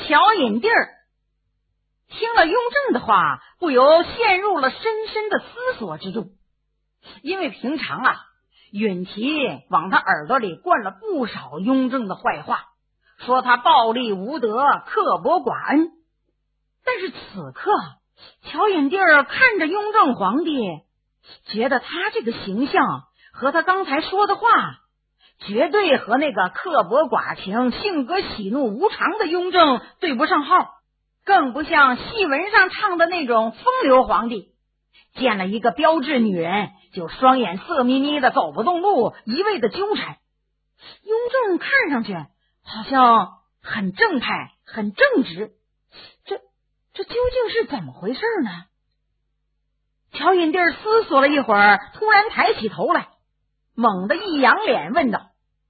乔引娣儿听了雍正的话，不由陷入了深深的思索之中。因为平常允琦往他耳朵里灌了不少雍正的坏话，说他暴力无德、刻薄寡恩。但是此刻乔引娣儿看着雍正皇帝，觉得他这个形象和他刚才说的话绝对和那个刻薄寡情、性格喜怒无常的雍正对不上号，更不像戏文上唱的那种风流皇帝，见了一个标致女人就双眼色眯眯的走不动路，一味的纠缠。雍正看上去好像很正派、很正直，这究竟是怎么回事呢？乔引娣思索了一会儿，突然抬起头来，猛地一扬脸问道：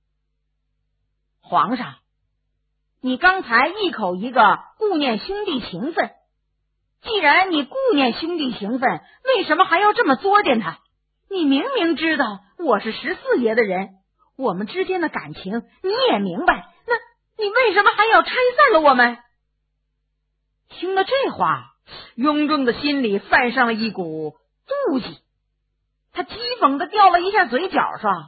皇上，你刚才一口一个顾念兄弟情分，既然你顾念兄弟情分，为什么还要这么作践他？你明明知道我是14爷的人，我们之间的感情你也明白，那你为什么还要拆散了我们？听了这话，雍正的心里泛上了一股妒忌，他讥讽地掉了一下嘴角上：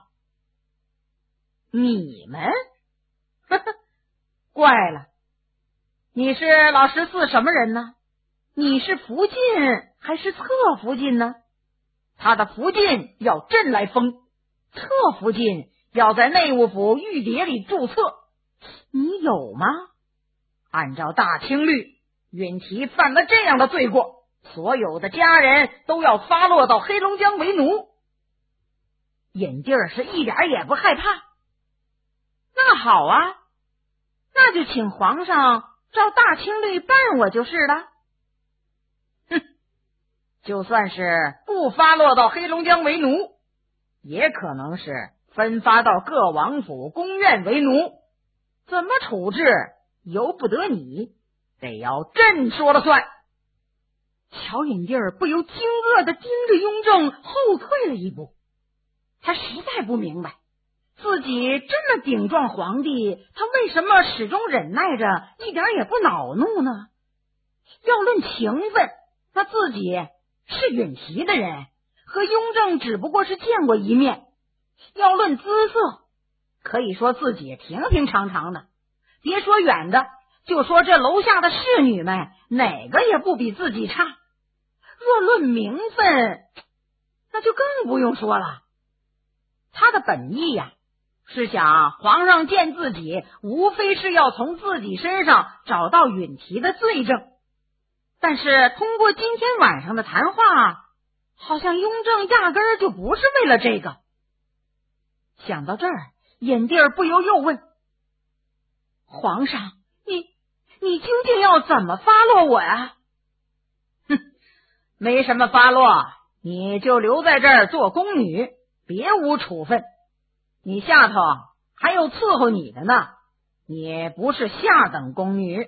你们？呵呵，怪了，你是老14什么人呢？你是福晋还是侧福晋呢？他的福晋要朕来封，侧福晋要在内务府御牒里注册，你有吗？按照大清律，允琦犯了这样的罪过，所有的家人都要发落到黑龙江为奴。引娣是一点也不害怕。那好啊，那就请皇上照大清律办我就是了。哼，就算是不发落到黑龙江为奴，也可能是分发到各王府宫苑为奴，怎么处置由不得你，得要朕说了算。乔引娣不由惊愕地盯着雍正，后退了一步。他实在不明白，自己这么顶撞皇帝，他为什么始终忍耐着，一点也不恼怒呢？要论情分，那自己是允琦的人，和雍正只不过是见过一面。要论姿色，可以说自己平平常常的，别说远的，就说这楼下的侍女们哪个也不比自己差。若论名分，那就更不用说了。他的本意是想皇上见自己无非是要从自己身上找到允琦的罪证，但是通过今天晚上的谈话，好像雍正压根儿就不是为了这个。想到这儿，引娣不由又问：皇上，你究竟要怎么发落我呀？哼，没什么发落，你就留在这儿做宫女，别无处分。你下头还有伺候你的呢，你不是下等宫女。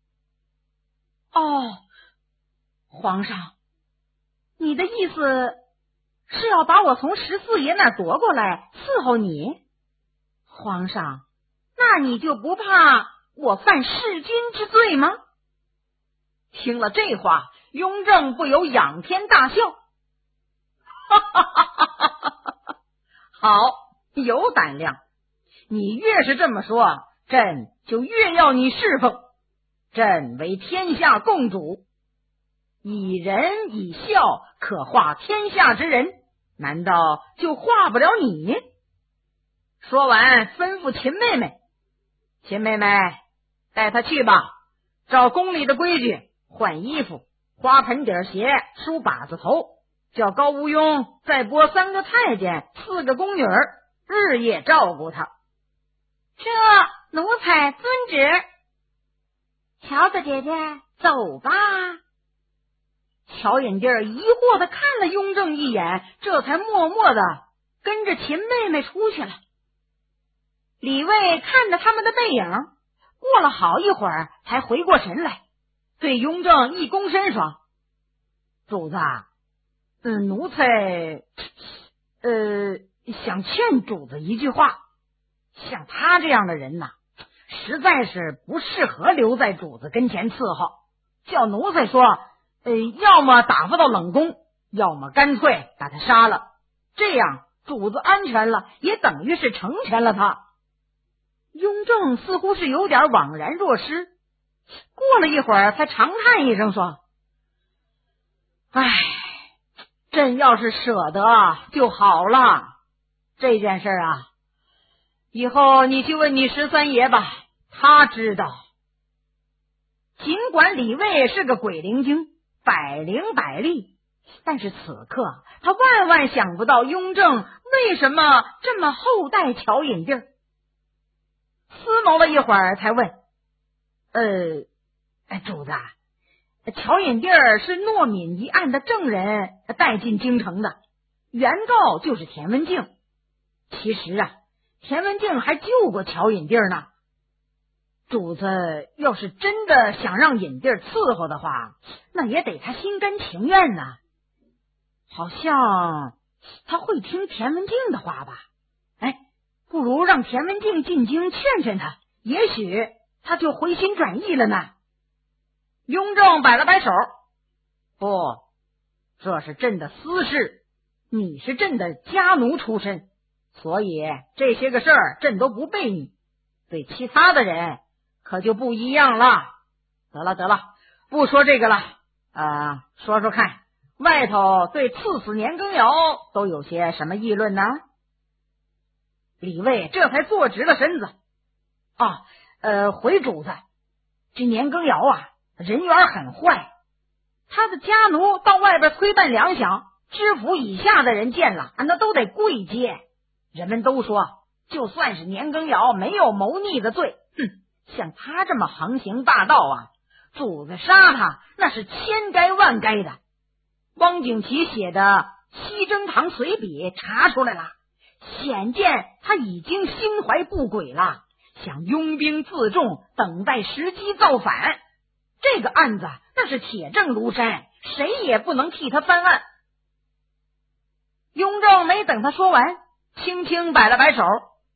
哦，皇上，你的意思是要把我从14爷那儿夺过来伺候你？皇上，那你就不怕我犯弑君之罪吗？听了这话，雍正不由仰天大笑，哈哈哈哈哈哈！好，有胆量，你越是这么说，朕就越要你侍奉。朕为天下共主，以仁以孝可化天下之人，难道就化不了你？说完吩咐秦妹妹：秦妹妹，带她去吧，照宫里的规矩换衣服，花盆底鞋，梳把子头，叫高无庸再拨3个太监4个宫女儿，日夜照顾她。 这奴才遵旨。乔子姐姐，走吧。 乔引娣疑惑地看了雍正一眼，这才默默地跟着秦妹妹出去了。李卫看着他们的背影，过了好一会儿才回过神来，对雍正一躬身说：主子，奴才想劝主子一句话，像他这样的人呐， 实在是不适合留在主子跟前伺候，叫奴才说要么打发到冷宫，要么干脆把他杀了，这样主子安全了，也等于是成全了他。雍正似乎是有点惘然若失，过了一会儿才长叹一声说：唉，朕要是舍得就好了。这件事啊，以后你去问你13爷吧，他知道。尽管李卫是个鬼灵精，百灵百力，但是此刻他万万想不到雍正为什么这么厚待乔引娣。思谋了一会儿才问：主子，乔引娣是诺敏一案的证人带进京城的，原告就是田文镜。其实啊，田文镜还救过乔引娣呢。主子要是真的想让引娣伺候的话，那也得他心甘情愿呢。好像他会听田文镜的话吧？不如让田文镜进京劝劝他，也许他就回心转意了呢。雍正摆了摆手：不，这是朕的私事，你是朕的家奴出身，所以这些个事儿朕都不背你。对其他的人可就不一样了。得了，不说这个了，说说看，外头对赐死年羹尧都有些什么议论呢？李卫这才坐直了身子。回主子，这年羹尧啊，人缘很坏，他的家奴到外边催办粮饷，知府以下的人见了那都得跪接。人们都说，就算是年羹尧没有谋逆的罪，像他这么横行霸道啊，主子杀他那是千该万该的。汪景祺写的《西征堂随笔》查出来了，显见他已经心怀不轨了，想拥兵自重，等待时机造反。这个案子那是铁证如山，谁也不能替他翻案。雍正没等他说完，轻轻摆了摆手：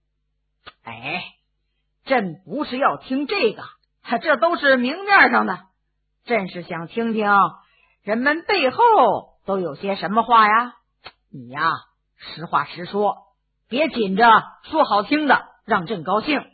朕不是要听这个，这都是明面上的，朕是想听听人们背后都有些什么话呀。你呀，实话实说，别紧着说好听的让朕高兴。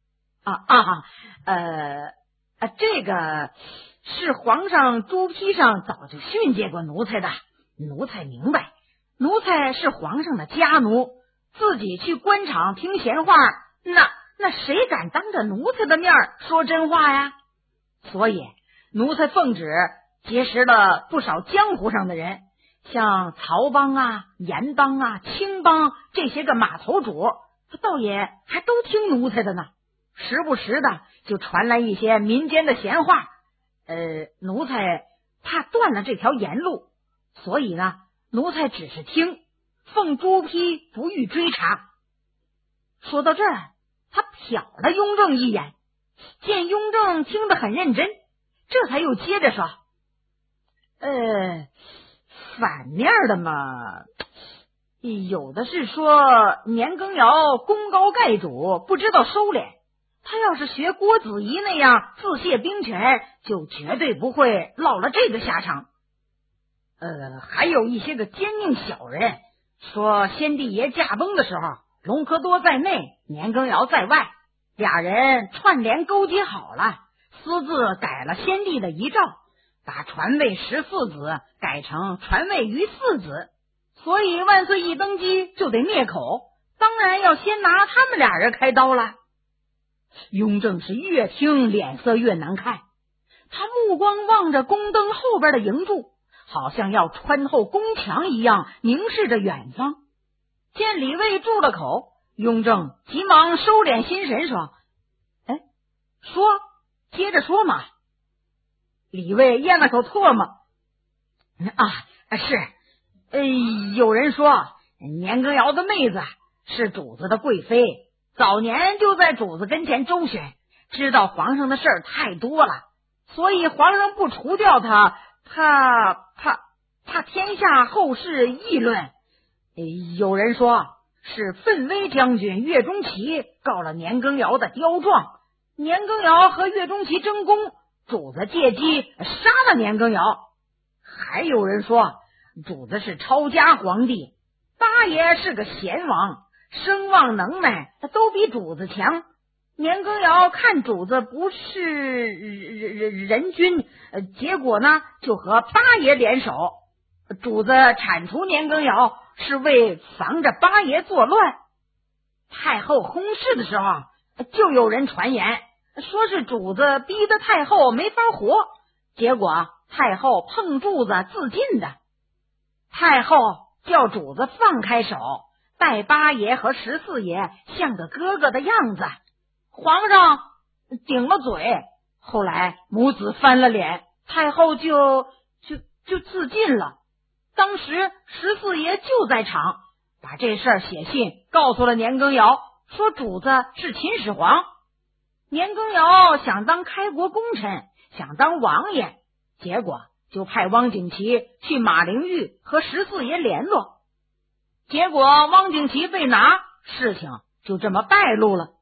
这个是皇上朱批上早就训诫过奴才的，奴才明白，奴才是皇上的家奴，自己去官场听闲话，那谁敢当着奴才的面说真话呀？所以奴才奉旨结识了不少江湖上的人，像曹帮啊、严帮啊、青帮这些个码头主，倒也还都听奴才的呢。时不时的就传来一些民间的闲话，奴才怕断了这条言路，所以呢，奴才只是听，奉朱批不予追查。说到这儿，他瞟了雍正一眼，见雍正听得很认真，这才又接着说：反面的嘛，有的是说年羹尧功高盖主，不知道收敛，他要是学郭子仪那样自卸兵权，就绝对不会落了这个下场。还有一些个奸佞小人说，先帝爷驾崩的时候，隆科多在内，年羹尧在外，俩人串联勾结好了，私自改了先帝的遗诏，把传位14子改成传位于4子，所以万岁一登基就得灭口，当然要先拿他们俩人开刀了。雍正是越听脸色越难看，他目光望着宫灯后边的营柱，好像要穿透宫墙一样凝视着远方。见李卫住了口，雍正急忙收敛心神说：说，接着说嘛。李卫咽了口唾沫：有人说年羹尧的妹子是主子的贵妃，早年就在主子跟前周旋，知道皇上的事儿太多了，所以皇上不除掉他，怕天下后世议论。有人说是奋威将军岳钟琪告了年羹尧的刁状， 年羹尧和岳钟琪争功，主子借机杀了年羹尧。还有人说主子是抄家皇帝，八爷是个贤王，声望能耐都比主子强。年羹尧看主子不是人君，结果呢就和八爷联手。主子铲除年羹尧是为防着八爷作乱。太后薨逝的时候，就有人传言说是主子逼得太后没法活，结果太后碰柱子自尽的。太后叫主子放开手，待八爷和14爷像个哥哥的样子。皇上顶了嘴，后来母子翻了脸，太后就自尽了。当时14爷就在场，把这事儿写信告诉了年羹尧，说主子是秦始皇。年羹尧想当开国功臣，想当王爷，结果就派汪景祺去马陵峪和14爷联络，结果汪景祺被拿，事情就这么败露了。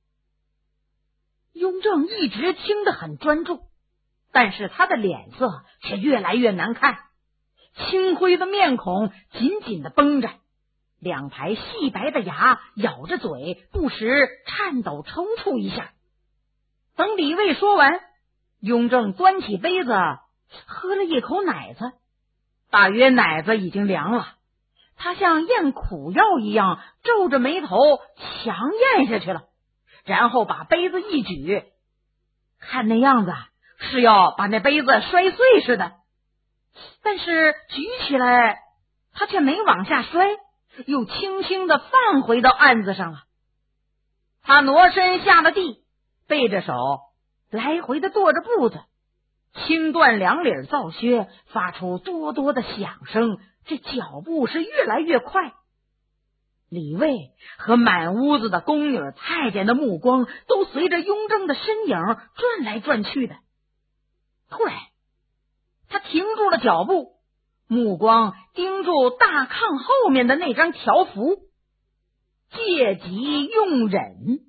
雍正一直听得很专注，但是他的脸色却越来越难看，青灰的面孔紧紧地绷着，两排细白的牙咬着嘴，不时颤抖抽搐一下。等李卫说完，雍正端起杯子喝了一口奶子，大约奶子已经凉了，他像咽苦药一样皱着眉头强咽下去了，然后把杯子一举，看那样子是要把那杯子摔碎似的。但是举起来他却没往下摔，又轻轻地放回到案子上了。他挪身下了地，背着手来回的跺着步子，轻断两里皂靴发出多多的响声，这脚步是越来越快。李卫和满屋子的宫女太监的目光都随着雍正的身影转来转去的。突然他停住了脚步，目光盯住大炕后面的那张条幅，戒急用忍。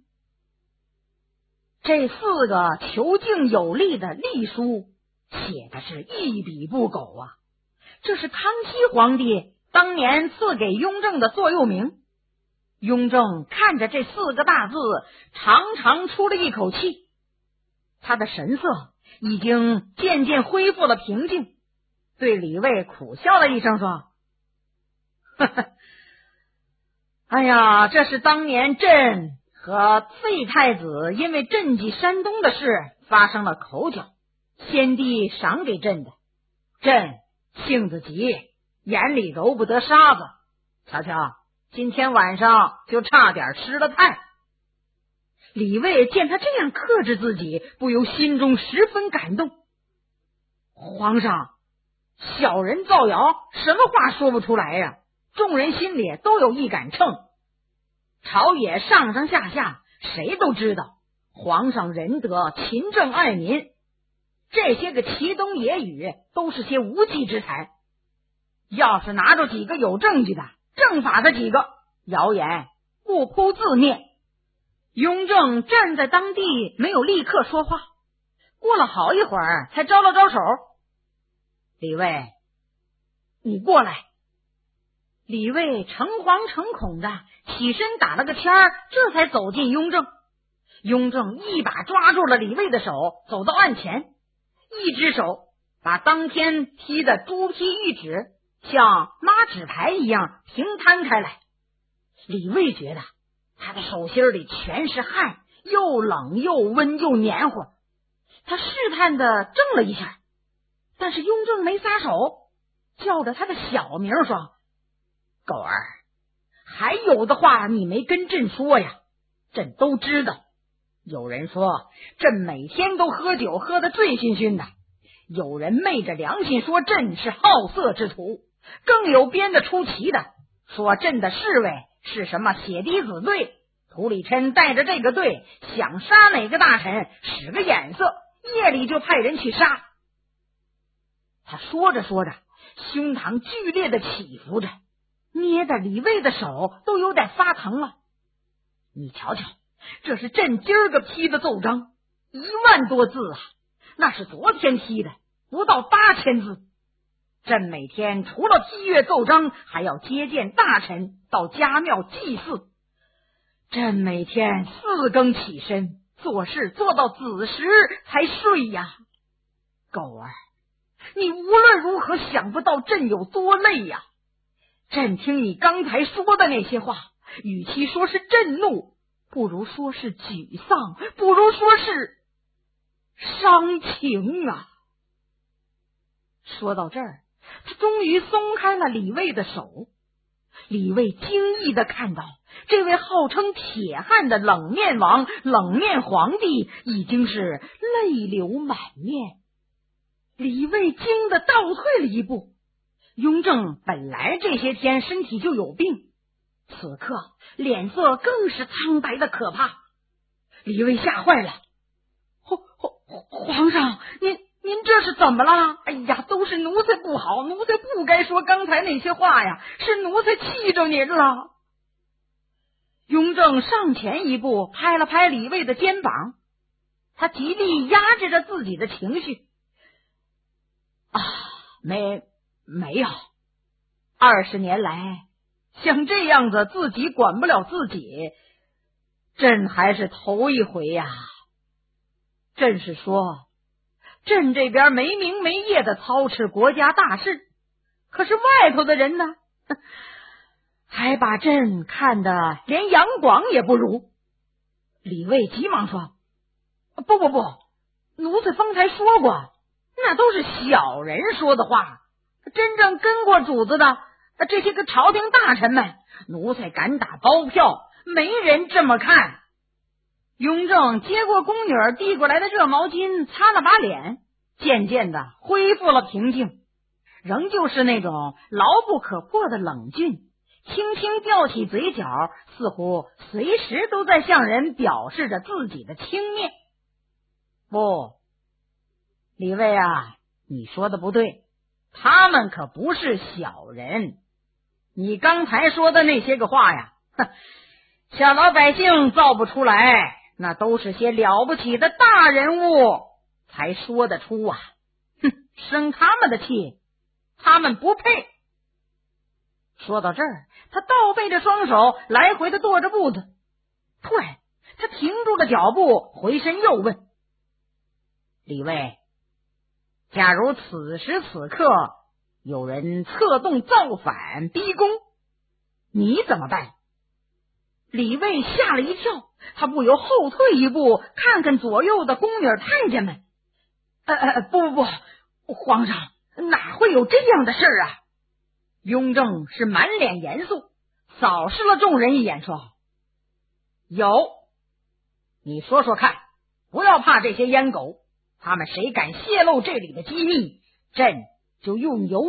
这4个遒劲有力的隶书写的是一笔不苟啊，这是康熙皇帝当年赐给雍正的座右铭。雍正看着这4个大字，长长出了一口气，他的神色已经渐渐恢复了平静，对李卫苦笑了一声说：呵呵，哎呀，这是当年朕和废太子因为赈济山东的事发生了口角，先帝赏给朕的，朕性子急，眼里揉不得沙子，瞧瞧今天晚上就差点失了态。李卫见他这样克制自己，不由心中十分感动。皇上，小人造谣，什么话说不出来呀？众人心里都有一杆秤，朝野上上下下谁都知道皇上仁德勤政爱民，这些个齐东野语都是些无稽之谈，要是拿着几个有证据的正法的几个，谣言不扑自灭。雍正站在当地没有立刻说话，过了好一会儿才招了招手：李卫，你过来。李卫诚惶诚恐的起身打了个签儿，这才走进雍正。雍正一把抓住了李卫的手，走到案前，一只手把当天批的朱批谕旨像抹纸牌一样平摊开来。李卫觉得他的手心里全是汗，又冷又温又黏糊，他试探的怔了一下，但是雍正没撒手，叫着他的小名说：狗儿，还有的话你没跟朕说呀，朕都知道。有人说朕每天都喝酒，喝得醉醺醺的，有人昧着良心说朕是好色之徒，更有编得出奇的，说朕的侍卫是什么血滴子队，涂里琛带着这个队想杀哪个大臣，使个眼色，夜里就派人去杀。他说着说着，胸膛剧烈的起伏着，捏得李卫的手都有点发疼了。你瞧瞧，这是朕今儿个批的奏章， 1万多字啊，那是昨天批的，不到8000字。朕每天除了批阅奏章，还要接见大臣，到家庙祭祀。朕每天4更起身，做事做到子时才睡呀。狗儿，你无论如何想不到朕有多累呀。朕听你刚才说的那些话，与其说是震怒，不如说是沮丧，不如说是伤情啊。说到这儿，他终于松开了李卫的手。李卫惊异地看到，这位号称铁汉的冷面王、冷面皇帝已经是泪流满面。李卫惊得倒退了一步。雍正本来这些天身体就有病，此刻脸色更是苍白的可怕。李卫吓坏了，皇上，您这是怎么了？哎呀，都是奴才不好，奴才不该说刚才那些话呀，是奴才气着您了。雍正上前一步，拍了拍李卫的肩膀，他极力压制着自己的情绪。没有，20年来像这样子自己管不了自己，朕还是头一回呀。朕是说，朕这边没名没业的操持国家大事，可是外头的人呢，还把朕看得连杨广也不如。李卫急忙说，不，奴才方才说过，那都是小人说的话，真正跟过主子的这些个朝廷大臣们，奴才敢打包票，没人这么看。雍正接过宫女儿递过来的热毛巾，擦了把脸，渐渐的恢复了平静，仍旧是那种牢不可破的冷峻，轻轻吊起嘴角，似乎随时都在向人表示着自己的轻蔑。不，李卫啊，你说的不对，他们可不是小人。你刚才说的那些个话呀，小老百姓造不出来，那都是些了不起的大人物才说得出啊。生他们的气，他们不配。说到这儿，他倒背着双手，来回的跺着步子。突然他停住了脚步，回身又问，李卫，假如此时此刻有人策动造反逼宫，你怎么办？李卫吓了一跳，他不由后退一步，看看左右的宫女太监们。不，皇上，哪会有这样的事啊？雍正是满脸严肃，扫视了众人一眼，说，有，你说说看，不要怕这些阉狗，他们谁敢泄露这里的机密，朕就用油；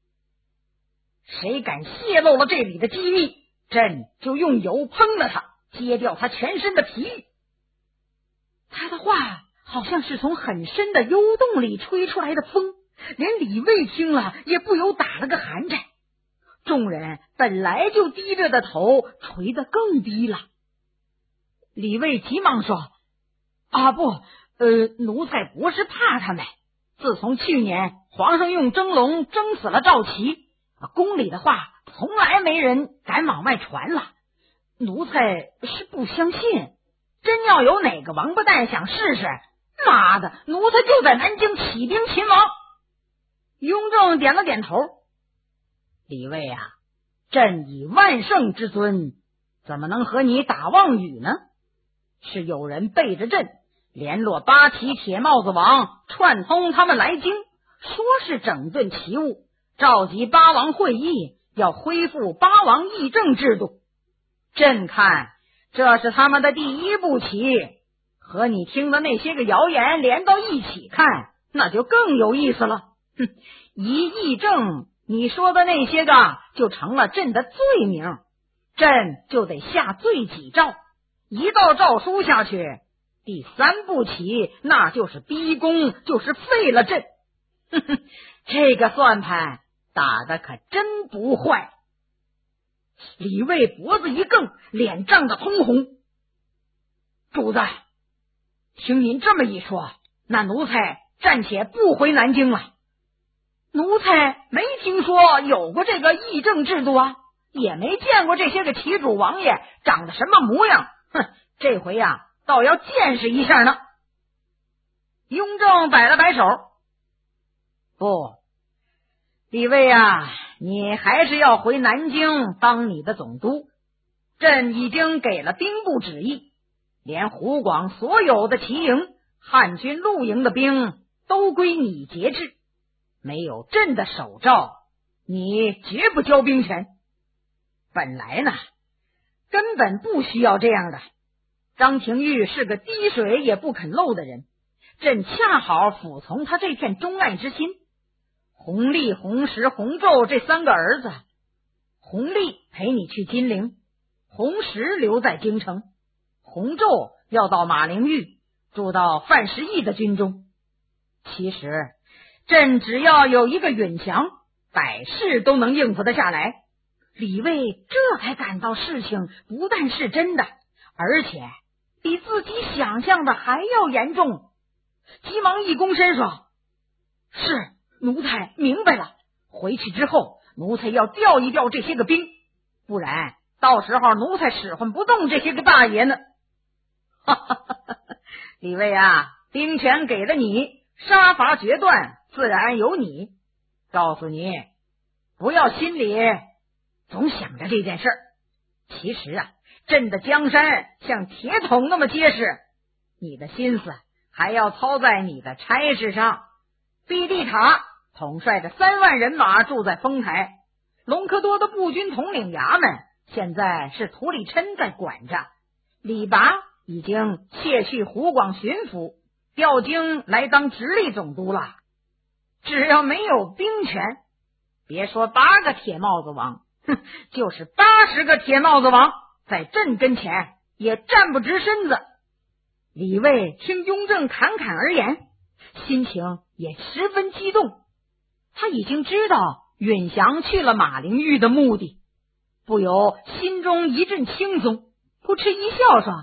谁敢泄露了这里的机密，朕就用油烹了他，揭掉他全身的皮。他的话好像是从很深的幽洞里吹出来的风，连李卫听了也不由打了个寒颤。众人本来就低着的头垂得更低了。李卫急忙说，不，奴才不是怕他们。自从去年皇上用蒸笼蒸死了赵齐，宫里的话从来没人敢往外传了。奴才是不相信，真要有哪个王八蛋想试试，妈的，奴才就在南京起兵擒王。雍正点了点头，李卫啊，朕以万圣之尊，怎么能和你打妄语呢？是有人背着朕联络八旗铁帽子王，串通他们来京，说是整顿旗务，召集八王会议，要恢复八王议政制度。朕看这是他们的第一步棋，和你听的那些个谣言连到一起看，那就更有意思了。一议政，你说的那些个就成了朕的罪名，朕就得下罪己诏，一道诏书下去，第三步棋那就是逼宫，就是废了朕。这个算盘打得可真不坏。李卫脖子一梗，脸涨得通红。主子， 听您这么一说，那奴才暂且不回南京了。奴才没听说有过这个议政制度啊，也没见过这些个旗主王爷长得什么模样。哼，这回呀，倒要见识一下呢。雍正摆了摆手，不，李卫啊，你还是要回南京当你的总督。朕已经给了兵部旨意，连湖广所有的旗营、汉军陆营的兵都归你节制，没有朕的手诏，你绝不交兵权。本来呢，根本不需要这样的。张廷玉是个滴水也不肯漏的人，朕恰好服从他这片钟爱之心。弘历、弘时、弘昼这三个儿子，弘历陪你去金陵，弘时留在京城，弘昼要到马陵峪住到范时义的军中。其实朕只要有一个允祥，百事都能应付得下来。李卫这才感到事情不但是真的，而且比自己想象的还要严重，急忙一躬身说：是，奴才明白了，回去之后奴才要调一调这些个兵，不然到时候奴才使唤不动这些个大爷呢。李卫啊，兵权给了你，杀伐决断自然有你。告诉你，不要心里总想着这件事儿。其实啊，朕的江山像铁桶那么结实，你的心思还要操在你的差事上。毕利塔统帅的3万人马住在丰台，隆科多的步军统领衙门现在是涂里琛在管着，李拔已经卸去湖广巡抚，调京来当直隶总督了。只要没有兵权，别说8个铁帽子王，就是80个铁帽子王在朕跟前也站不直身子。李卫听雍正侃侃而言，心情也十分激动。他已经知道允祥去了马陵峪的目的，不由心中一阵轻松，扑哧一笑说：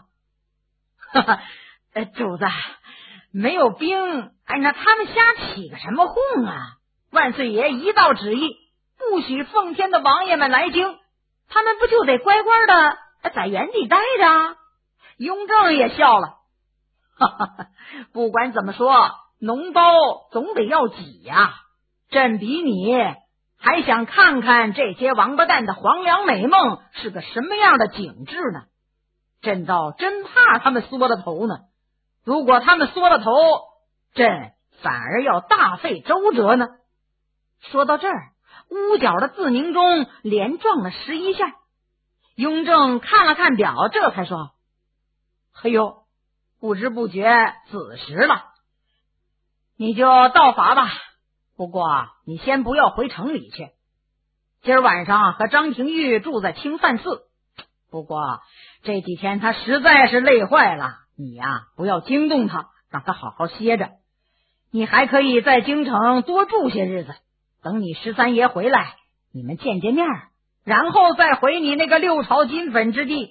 主子，没有兵，那他们瞎起个什么哄啊？万岁爷一道旨意，不许奉天的王爷们来京，他们不就得乖乖的在原地待着？雍正也笑了，不管怎么说，脓包总得要挤呀。朕比你还想看看这些王八蛋的黄粱美梦是个什么样的景致呢。朕倒真怕他们缩了头呢。如果他们缩了头，朕反而要大费周折呢。说到这儿，屋角的字宁中连撞了11下。雍正看了看表，这才说：哎呦，不知不觉子时了，你就到法吧。不过你先不要回城里去，今儿晚上和张廷玉住在清范寺。不过这几天他实在是累坏了，你呀不要惊动他，让他好好歇着。你还可以在京城多住些日子，等你13爷回来，你们见见面，然后再回你那个6朝金粉之地。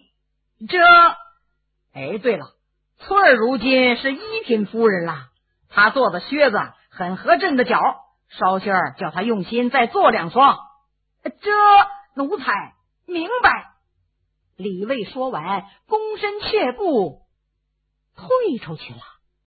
对了，翠儿如今是1品夫人了，她做的靴子很合朕的脚，稍些儿叫她用心再做2双。奴才明白。李卫说完，躬身却步退出去了。